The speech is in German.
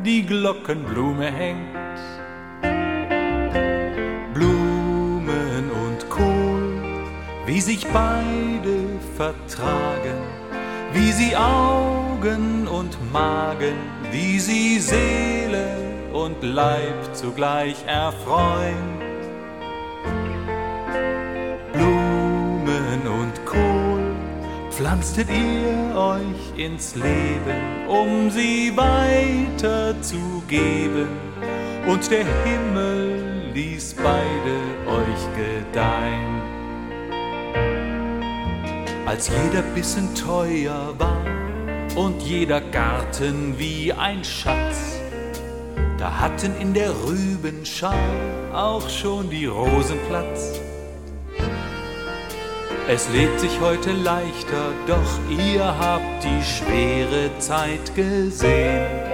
die Glockenblume hängt. Blumen und Kohl, wie sich beide vertragen, wie sie Augen und Magen, wie sie Seele und Leib zugleich erfreuen. Blumen und Kohl, pflanztet ihr euch ins Leben, um sie weiterzugeben, und der Himmel ließ beide euch gedeihen. Als jeder Bissen teuer war und jeder Garten wie ein Schatz, da hatten in der Rübenschar auch schon die Rosen Platz. Es lebt sich heute leichter, doch ihr habt die schwere Zeit gesehen.